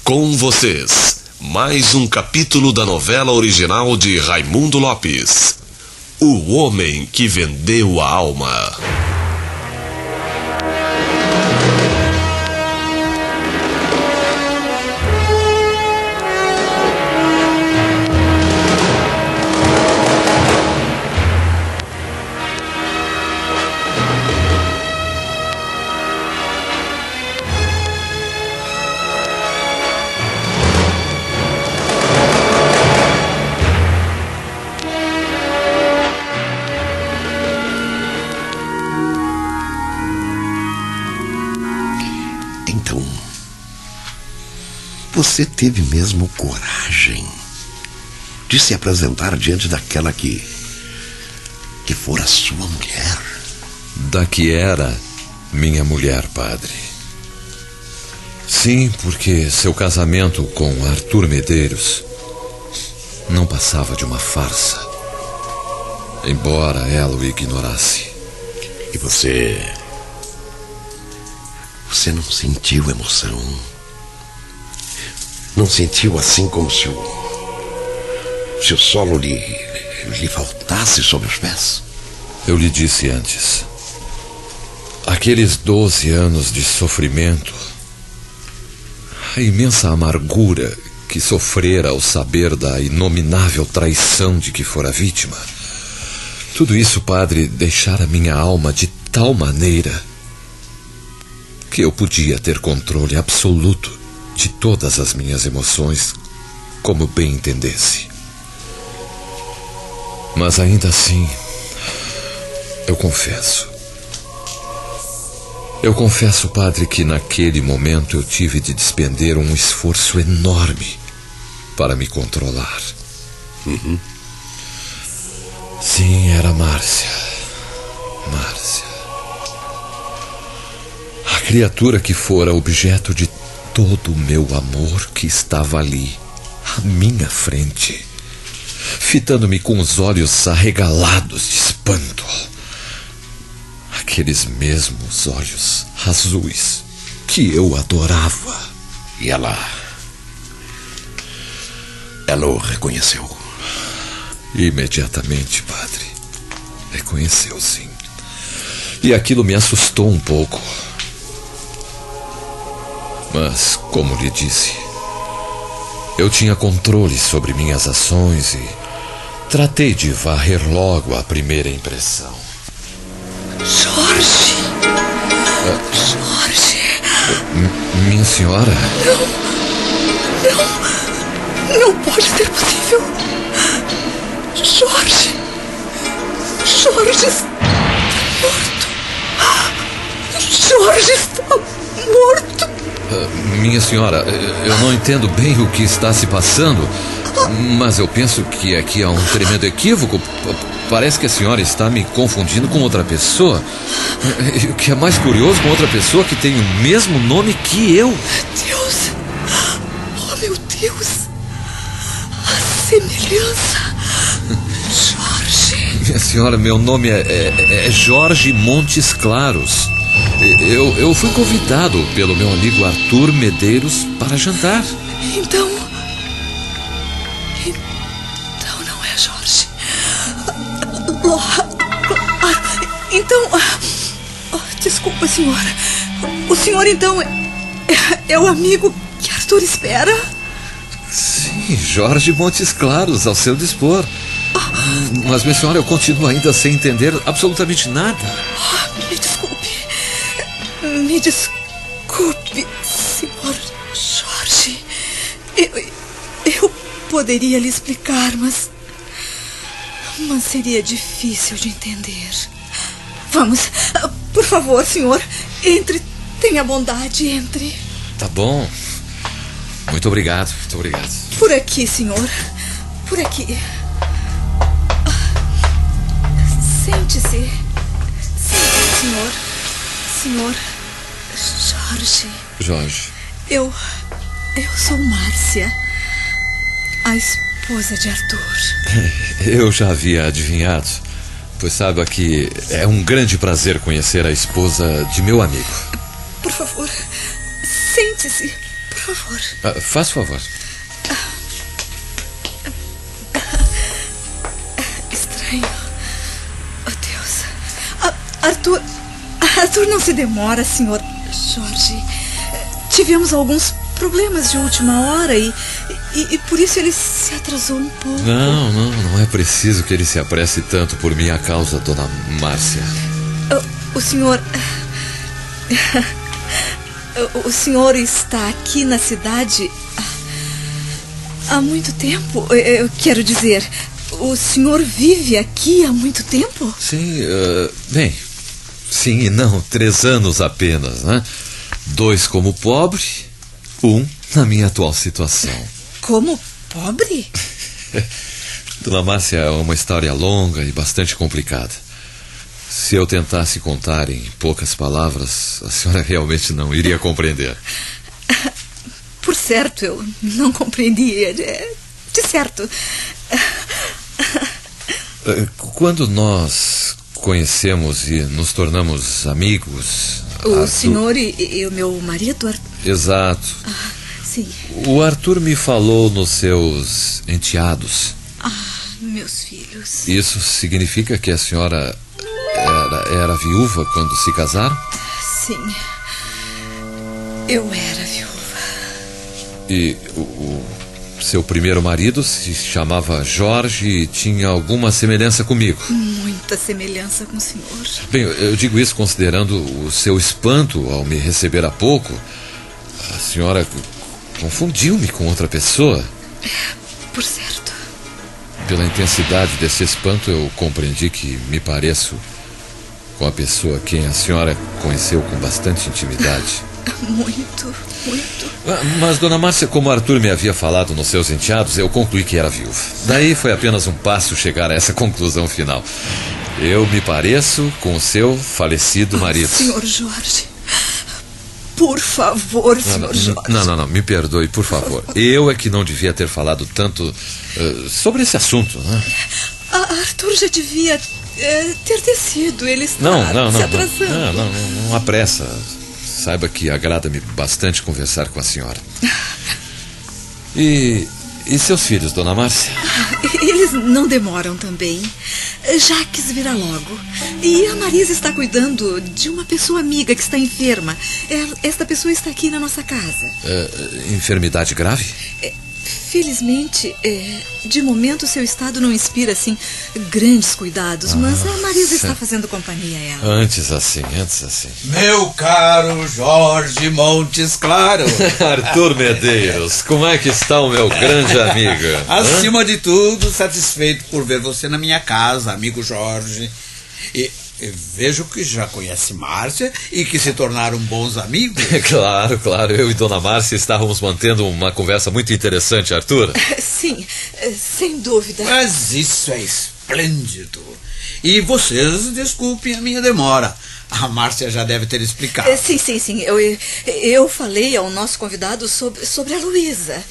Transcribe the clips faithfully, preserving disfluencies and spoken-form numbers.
Com vocês, mais um capítulo da novela original de Raimundo Lopes, O Homem que Vendeu a Alma. Então, você teve mesmo coragem de se apresentar diante daquela que que fora sua mulher? Da que era minha mulher, padre. Sim, porque seu casamento com Arthur Medeiros não passava de uma farsa, embora ela o ignorasse. E você... Você não sentiu emoção? Não sentiu assim como se o... Se o solo lhe... lhe faltasse sob os pés? Eu lhe disse antes. Aqueles doze anos de sofrimento, a imensa amargura que sofrera ao saber da inominável traição de que fora vítima, tudo isso, padre, deixara minha alma de tal maneira que eu podia ter controle absoluto de todas as minhas emoções, como bem entendesse. Mas ainda assim, eu confesso. Eu confesso, padre, que naquele momento eu tive de despender um esforço enorme para me controlar. Uhum. Sim, era Márcia. Márcia. A criatura que fora objeto de todo o meu amor, que estava ali, à minha frente, fitando-me com os olhos arregalados de espanto. Aqueles mesmos olhos azuis que eu adorava. E ela... Ela o reconheceu? Imediatamente, padre. Reconheceu, sim. E aquilo me assustou um pouco. Mas, como lhe disse, eu tinha controle sobre minhas ações e tratei de varrer logo a primeira impressão. Jorge! Ah, Jorge! M- minha senhora? Não! Não! Não pode ser possível! Jorge! Jorge está morto! Jorge está morto! Minha senhora, eu não entendo bem o que está se passando, mas eu penso que aqui há um tremendo equívoco. Parece que a senhora está me confundindo com outra pessoa. O que é mais curioso, com outra pessoa que tem o mesmo nome que eu. Deus! Oh, meu Deus! A semelhança! Jorge! Minha senhora, meu nome é, é, é Jorge Montes Claros. Eu, eu fui convidado pelo meu amigo Arthur Medeiros para jantar. Então... Então não é Jorge. Então... Oh, desculpa, senhor. O senhor, então, é, é o amigo que Arthur espera? Sim, Jorge Montes Claros, ao seu dispor. Oh. Mas, minha senhora, eu continuo ainda sem entender absolutamente nada. Oh, me desculpe. Me desculpe, senhor Jorge. Eu, eu poderia lhe explicar, mas... Mas seria difícil de entender. Vamos, por favor, senhor. Entre, tenha bondade, entre. Tá bom. Muito obrigado, muito obrigado. Por aqui, senhor. Por aqui. Sente-se. Sente-se, senhor. Senhor Jorge. Jorge. Eu... Eu sou Márcia, a esposa de Arthur. Eu já havia adivinhado, pois saiba que é um grande prazer conhecer a esposa de meu amigo. Por favor, sente-se, por favor. Ah, faz favor. Estranho. Oh, Deus. Ah, Arthur... Arthur, não se demora, senhor Jorge. Tivemos alguns problemas de última hora e, e, e por isso ele se atrasou um pouco. Não, não, não é preciso que ele se apresse tanto por minha causa, dona Márcia. O, o senhor... O, o senhor está aqui na cidade há, há muito tempo? Eu quero dizer, o senhor vive aqui há muito tempo? Sim, uh, bem, sim e não, três anos apenas, né? Dois como pobre, um na minha atual situação. Como pobre? Dona Márcia, é uma história longa e bastante complicada. Se eu tentasse contar em poucas palavras, a senhora realmente não iria compreender. Por certo, eu não compreendia. De certo. Quando nós conhecemos e nos tornamos amigos... O Arthur... senhor e, e o meu marido, Arthur? Exato. Ah, sim. O Arthur me falou nos seus enteados. Ah, meus filhos. Isso significa que a senhora era, era viúva quando se casaram? Sim. Eu era viúva. E o, o seu primeiro marido se chamava Jorge e tinha alguma semelhança comigo? Muita semelhança com o senhor. Bem, eu digo isso considerando o seu espanto ao me receber há pouco. A senhora confundiu-me com outra pessoa. Por certo. Pela intensidade desse espanto, eu compreendi que me pareço com a pessoa quem a senhora conheceu com bastante intimidade. Muito, muito. Mas, dona Márcia, como Arthur me havia falado nos seus enteados, eu concluí que era viúva. Daí foi apenas um passo chegar a essa conclusão final. Eu me pareço com o seu falecido marido. Oh, senhor Jorge, por favor, senhor não, não, Jorge. Não, não, não, me perdoe, por favor. Eu é que não devia ter falado tanto uh, sobre esse assunto, né? A Arthur já devia uh, ter descido. Ele está não, não, se não, atrasando. Não, não, não, não há pressa. Saiba que agrada-me bastante conversar com a senhora. E, e seus filhos, dona Márcia? Eles não demoram também. Jacques virá logo. E a Marisa está cuidando de uma pessoa amiga que está enferma. Esta pessoa está aqui na nossa casa. Uh, enfermidade grave? É, felizmente, é, de momento seu estado não inspira, assim, grandes cuidados. Ah, mas a Marisa está fazendo companhia a ela. Antes assim, antes assim. Meu caro Jorge Montes Claro. Arthur Medeiros, como é que está o meu grande amigo? Acima Hã? de tudo, satisfeito por ver você na minha casa, amigo Jorge. E... vejo que já conhece Márcia e que se tornaram bons amigos. Claro, claro. Eu e dona Márcia estávamos mantendo uma conversa muito interessante, Arthur. Sim, sem dúvida. Mas isso é esplêndido. E vocês desculpem a minha demora. A Márcia já deve ter explicado. Sim, sim, sim. Eu, eu falei ao nosso convidado sobre, sobre a Luísa.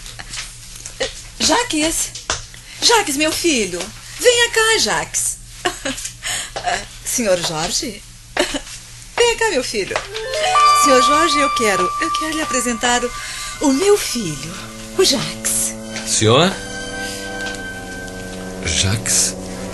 Jacques, Jacques, meu filho. Venha cá, Jacques. Senhor Jorge? Venha cá, meu filho. Senhor Jorge, eu quero Eu quero lhe apresentar o, o meu filho, o Jacques. Senhor? Jacques?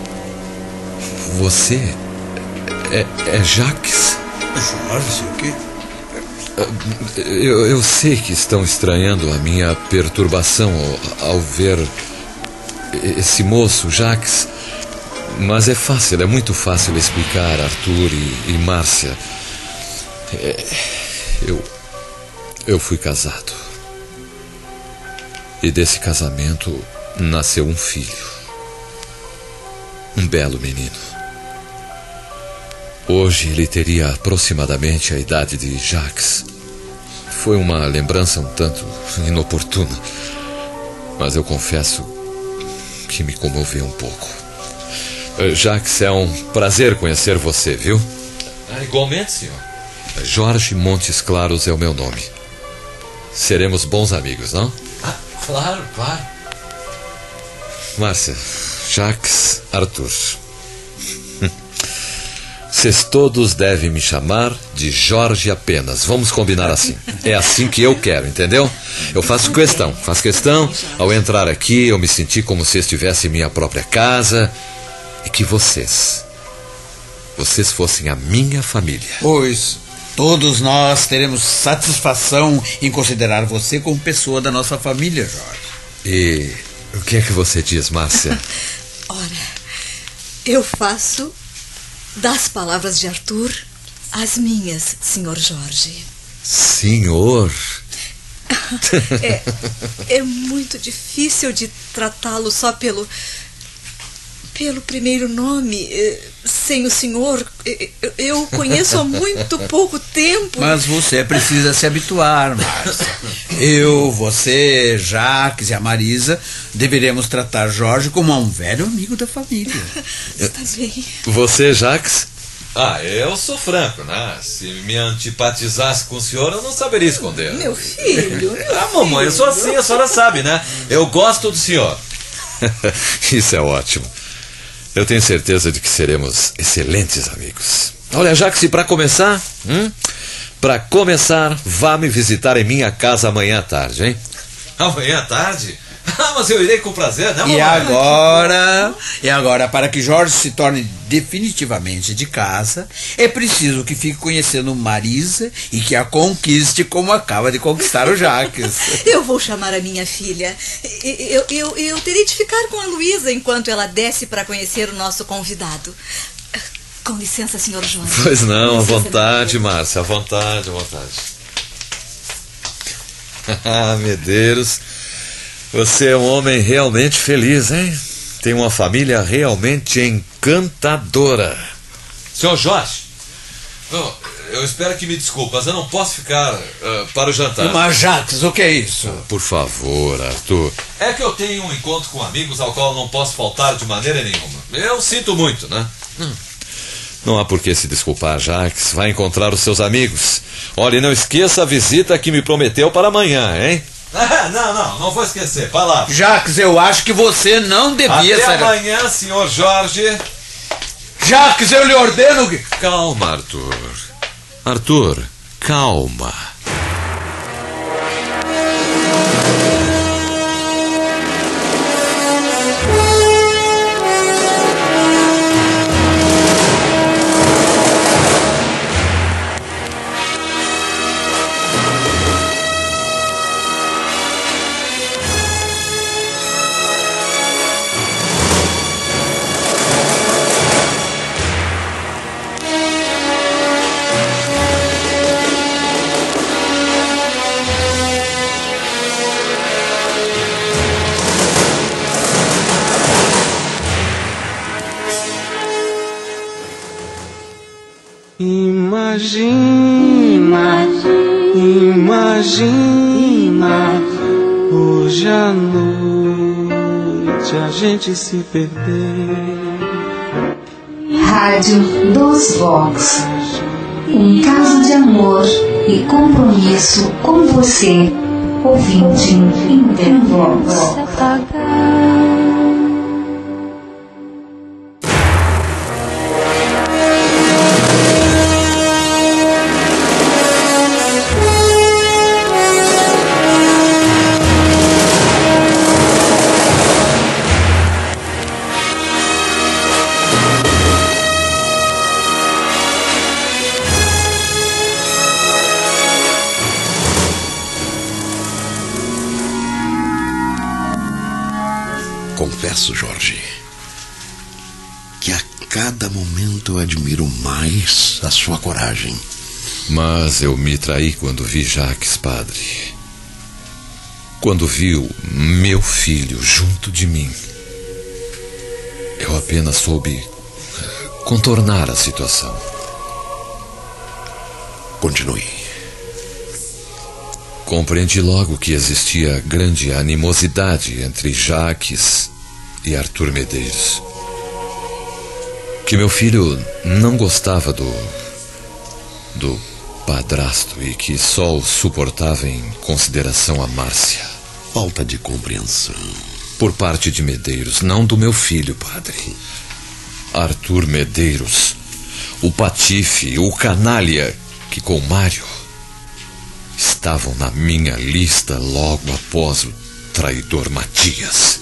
Você é, é Jacques? Jorge, o quê? Eu, eu sei que estão estranhando a minha perturbação ao, ao ver esse moço, Jacques. Mas é fácil, é muito fácil explicar, Arthur e, e Márcia. É, eu, eu fui casado. E desse casamento nasceu um filho. Um belo menino. Hoje ele teria aproximadamente a idade de Jacques. Foi uma lembrança um tanto inoportuna, mas eu confesso que me comoveu um pouco. Jacques, é um prazer conhecer você, viu? Ah, igualmente, senhor. Jorge Montes Claros é o meu nome. Seremos bons amigos, não? Ah, claro, claro. Márcia, Jacques, Arthur. Vocês todos devem me chamar de Jorge apenas. Vamos combinar assim. É assim que eu quero, entendeu? Eu faço questão, faço questão. Ao entrar aqui, eu me senti como se estivesse em minha própria casa. E que vocês, vocês fossem a minha família. Pois, todos nós teremos satisfação em considerar você como pessoa da nossa família, Jorge. E o que é que você diz, Márcia? Ora, eu faço das palavras de Arthur as minhas, senhor Jorge. Senhor? É, é muito difícil de tratá-lo só pelo... pelo primeiro nome, sem o senhor. Eu o conheço há muito pouco tempo. Mas você precisa se habituar, Márcia. Eu, você, Jacques e a Marisa deveremos tratar Jorge como um velho amigo da família. Está bem. Você, Jacques? Ah, eu sou franco, né? Se me antipatizasse com o senhor, eu não saberia esconder. Meu filho, meu Ah, mamãe, eu sou assim, a senhora sabe, né? Eu gosto do senhor. Isso é ótimo. Eu tenho certeza de que seremos excelentes amigos. Olha, Jacques, para começar, hum? para começar, vá me visitar em minha casa amanhã à tarde, hein? Amanhã à tarde? Ah, mas eu irei com prazer, né, mamãe? E agora, e agora, para que Jorge se torne definitivamente de casa, é preciso que fique conhecendo Marisa e que a conquiste como acaba de conquistar o Jacques. Eu vou chamar a minha filha. Eu, eu, eu terei de ficar com a Luísa enquanto ela desce para conhecer o nosso convidado. Com licença, senhor Jorge. Pois não, à licença, vontade, Márcia, à vontade, à vontade. Ah, Medeiros, você é um homem realmente feliz, hein? Tem uma família realmente encantadora. Senhor Jorge, eu, eu espero que me desculpe, mas eu não posso ficar uh, para o jantar. Mas, Jacques, o que é isso? Por favor, Arthur. É que eu tenho um encontro com amigos ao qual não posso faltar de maneira nenhuma. Eu sinto muito, né? Hum. Não há por que se desculpar, Jacques. Vai encontrar os seus amigos. Olha, e não esqueça a visita que me prometeu para amanhã, hein? Ah, não, não, não vou esquecer. Palavra. Jacques, eu acho que você não devia Até sair... amanhã, senhor Jorge. Jacques, eu lhe ordeno que... Calma, Arthur. Arthur, calma. Imagina, imagina, hoje à noite a gente se perder. Rádio dos Vox. Um caso de amor e compromisso com você, ouvinte Intervox. Confesso, Jorge, que a cada momento eu admiro mais a sua coragem. Mas eu me traí quando vi Jacques, padre. Quando vi o meu filho junto de mim. Eu apenas soube contornar a situação. Continue. Compreendi logo que existia grande animosidade entre Jacques e Arthur Medeiros. Que meu filho não gostava do... do padrasto e que só o suportava em consideração a Márcia. Falta de compreensão. Por parte de Medeiros, não do meu filho, padre. Arthur Medeiros, o patife, o canalha que com Mário estavam na minha lista logo após o traidor Matias.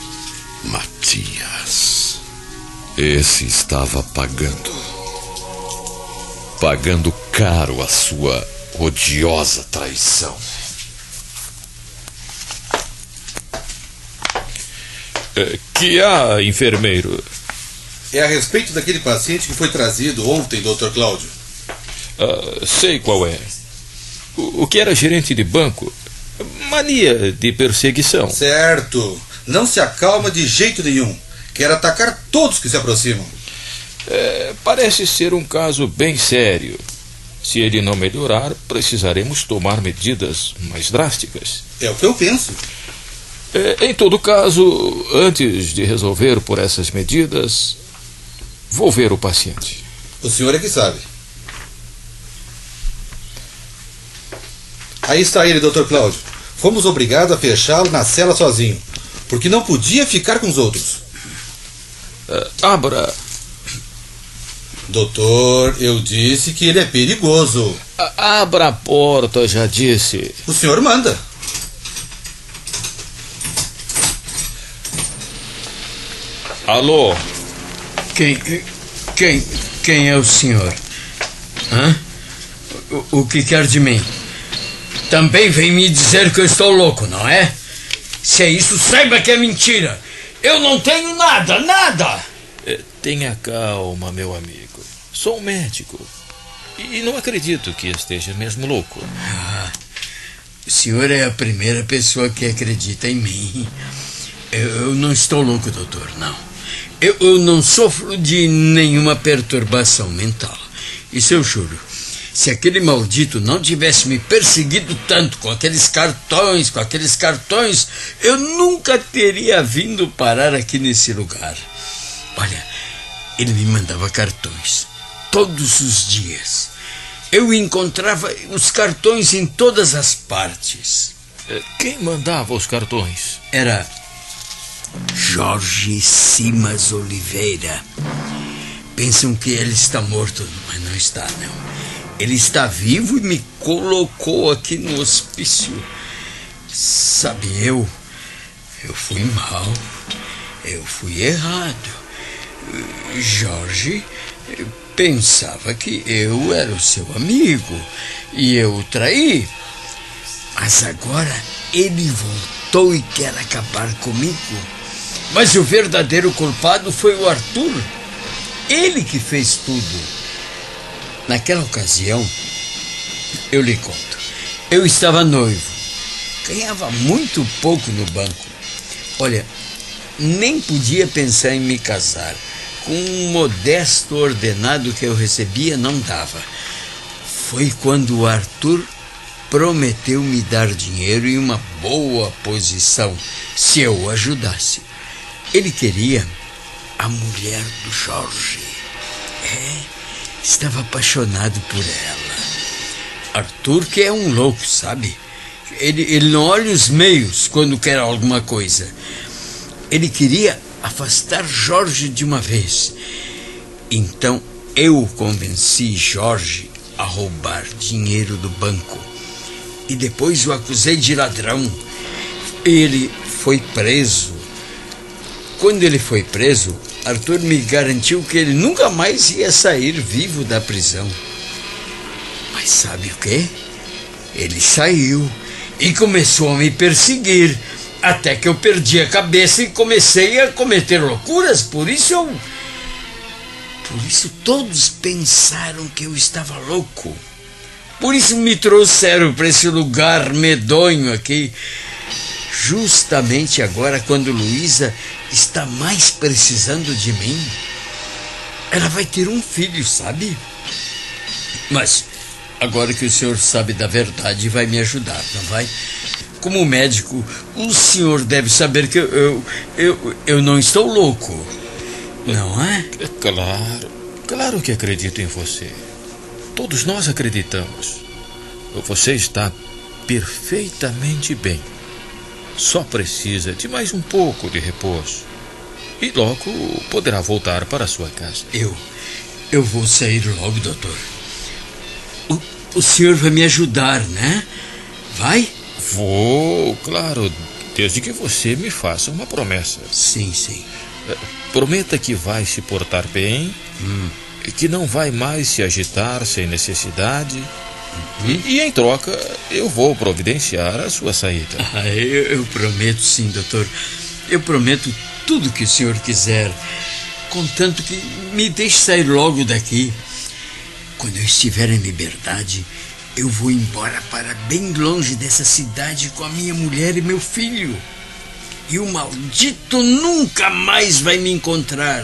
Matias. Esse estava pagando. Pagando caro a sua odiosa traição. É, que há, enfermeiro? É a respeito daquele paciente que foi trazido ontem, doutor Cláudio. Ah, sei qual é. O, o que era gerente de banco. Mania de perseguição. Certo. Não se acalma de jeito nenhum. Quer atacar todos que se aproximam. É, parece ser um caso bem sério. Se ele não melhorar, precisaremos tomar medidas mais drásticas. É o que eu penso. É, em todo caso, antes de resolver por essas medidas, vou ver o paciente. O senhor é que sabe. Aí está ele, doutor Cláudio. Fomos obrigados a fechá-lo na cela sozinho, porque não podia ficar com os outros. Uh, abra. Doutor, eu disse que ele é perigoso. Uh, abra a porta, já disse. O senhor manda. Alô? Quem, quem, quem é o senhor? Hã? O, o que quer de mim? Também vem me dizer que eu estou louco, não é? Se é isso, saiba que é mentira. Eu não tenho nada, nada. É, tenha calma, meu amigo. Sou um médico. E não acredito que esteja mesmo louco. Ah, o senhor é a primeira pessoa que acredita em mim. Eu, eu não estou louco, doutor, não. Eu, eu não sofro de nenhuma perturbação mental. Isso eu juro. Se aquele maldito não tivesse me perseguido tanto com aqueles cartões, com aqueles cartões, eu nunca teria vindo parar aqui nesse lugar. Olha, ele me mandava cartões todos os dias. Eu encontrava os cartões em todas as partes. Quem mandava os cartões? Era Jorge Simas Oliveira. Pensam que ele está morto, mas não está, não. Ele está vivo e me colocou aqui no hospício. Sabe, eu... Eu fui mal. Eu fui errado. Jorge pensava que eu era o seu amigo e eu o traí. Mas agora ele voltou e quer acabar comigo. Mas o verdadeiro culpado foi o Arthur. Ele que fez tudo. Naquela ocasião, eu lhe conto, eu estava noivo, ganhava muito pouco no banco. Olha, nem podia pensar em me casar. Com um modesto ordenado que eu recebia, não dava. Foi quando o Arthur prometeu me dar dinheiro e uma boa posição, se eu o ajudasse. Ele queria a mulher do Jorge. É... Estava apaixonado por ela. Arthur, que é um louco, sabe? Ele, ele não olha os meios quando quer alguma coisa. Ele queria afastar Jorge de uma vez. Então eu convenci Jorge a roubar dinheiro do banco. E depois o acusei de ladrão. Ele foi preso. Quando ele foi preso, Arthur me garantiu que ele nunca mais ia sair vivo da prisão. Mas sabe o quê? Ele saiu e começou a me perseguir, até que eu perdi a cabeça e comecei a cometer loucuras. Por isso eu... Por isso todos pensaram que eu estava louco. Por isso me trouxeram para esse lugar medonho aqui. Justamente agora, quando Luísa está mais precisando de mim. Ela vai ter um filho, sabe? Mas agora que o senhor sabe da verdade, vai me ajudar, não vai? Como médico, o senhor deve saber que eu, eu, eu, eu não estou louco, não é? Claro, claro que acredito em você. Todos nós acreditamos. Você está perfeitamente bem. Só precisa de mais um pouco de repouso. E logo poderá voltar para a sua casa. Eu, eu vou sair logo, doutor. O, o senhor vai me ajudar, né? Vai? Vou, claro, desde que você me faça uma promessa. Sim, sim. Prometa que vai se portar bem, hum. que não vai mais se agitar sem necessidade. Uhum. E, e em troca, eu vou providenciar a sua saída. Ah, eu, eu prometo sim, doutor. Eu prometo tudo que o senhor quiser, contanto que me deixe sair logo daqui. Quando eu estiver em liberdade, eu vou embora para bem longe dessa cidade com a minha mulher e meu filho. E o maldito nunca mais vai me encontrar.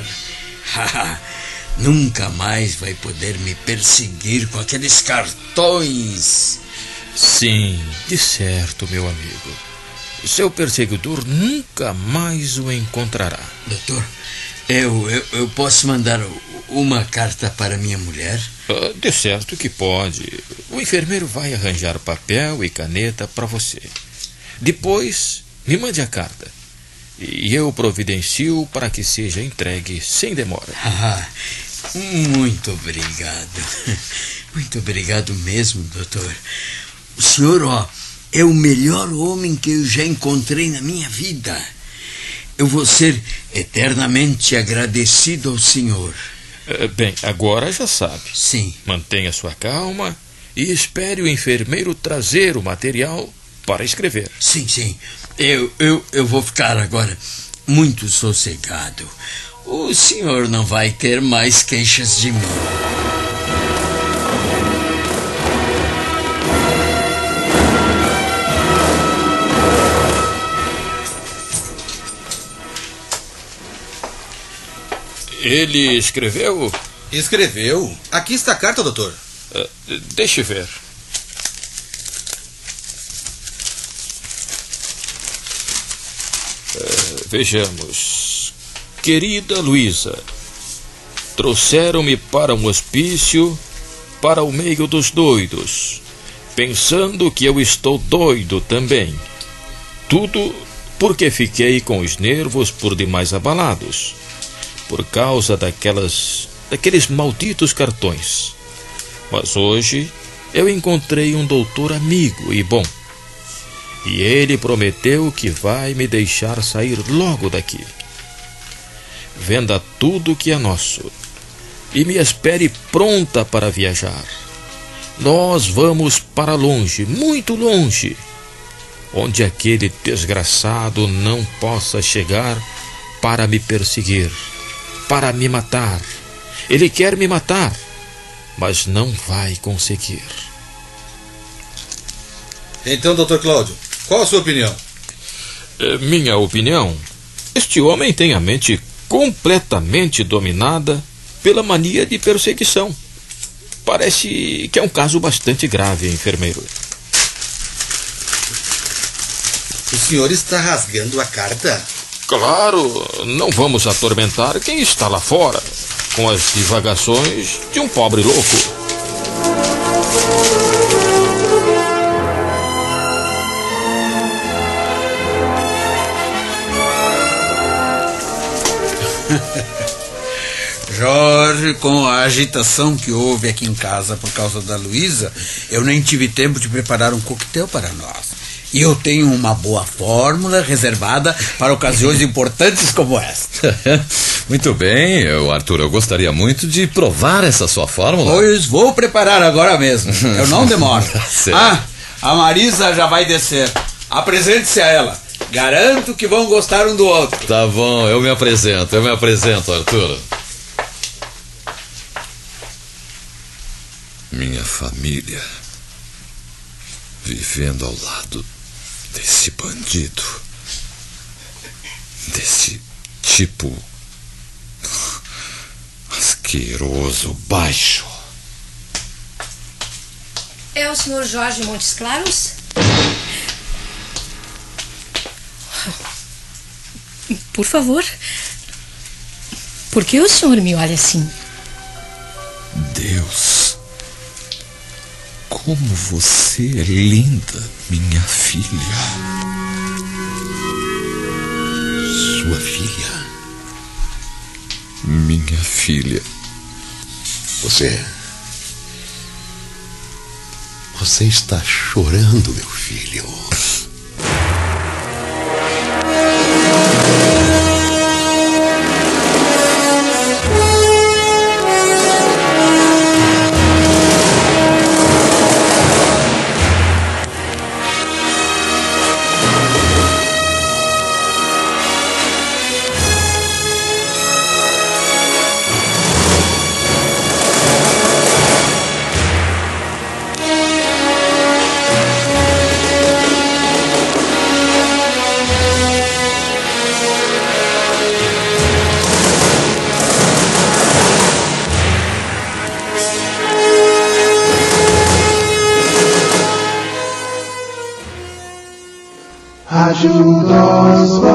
Nunca mais vai poder me perseguir com aqueles cartões. Sim, de certo, meu amigo. Seu perseguidor nunca mais o encontrará. Doutor, eu, eu, eu posso mandar uma carta para minha mulher? Ah, de certo que pode. O enfermeiro vai arranjar papel e caneta para você. Depois, me mande a carta. E eu providencio para que seja entregue sem demora. Ah, muito obrigado. Muito obrigado mesmo, doutor. O senhor, ó, é o melhor homem que eu já encontrei na minha vida. Eu vou ser eternamente agradecido ao senhor. Bem, agora já sabe. Sim. Mantenha sua calma e espere o enfermeiro trazer o material para escrever. Sim, sim. Eu, eu, eu vou ficar agora muito sossegado. O senhor não vai ter mais queixas de mim. Ele escreveu? Escreveu. Aqui está a carta, doutor. Uh, deixe ver. Uh, vejamos. Querida Luísa, trouxeram-me para um hospício, para o meio dos doidos, pensando que eu estou doido também. Tudo porque fiquei com os nervos por demais abalados, por causa daquelas, daqueles malditos cartões. Mas hoje eu encontrei um doutor amigo e bom. E ele prometeu que vai me deixar sair logo daqui. Venda tudo que é nosso e me espere pronta para viajar. Nós vamos para longe, muito longe, onde aquele desgraçado não possa chegar para me perseguir, para me matar. Ele quer me matar, mas não vai conseguir. Então, doutor Cláudio, qual a sua opinião? É, minha opinião? Este homem tem a mente completamente dominada pela mania de perseguição. Parece que é um caso bastante grave, enfermeiro. O senhor está rasgando a carta? Claro, não vamos atormentar quem está lá fora com as divagações de um pobre louco. Jorge, com a agitação que houve aqui em casa por causa da Luísa, eu nem tive tempo de preparar um coquetel para nós. E eu tenho uma boa fórmula reservada para ocasiões importantes como esta. Muito bem, eu, Arthur, eu gostaria muito de provar essa sua fórmula. Pois vou preparar agora mesmo. Eu não demoro. Ah, a Marisa já vai descer. Apresente-se a ela. Garanto que vão gostar um do outro. Tá bom, eu me apresento, eu me apresento, Arthur. Minha família vivendo ao lado desse bandido, desse tipo asqueroso, baixo. É o senhor Jorge Montes Claros? Por favor. Por que o senhor me olha assim? Deus, como você é linda, minha filha. Sua filha? Minha filha. Você. Você está chorando, meu filho. Rádio Dos Vox.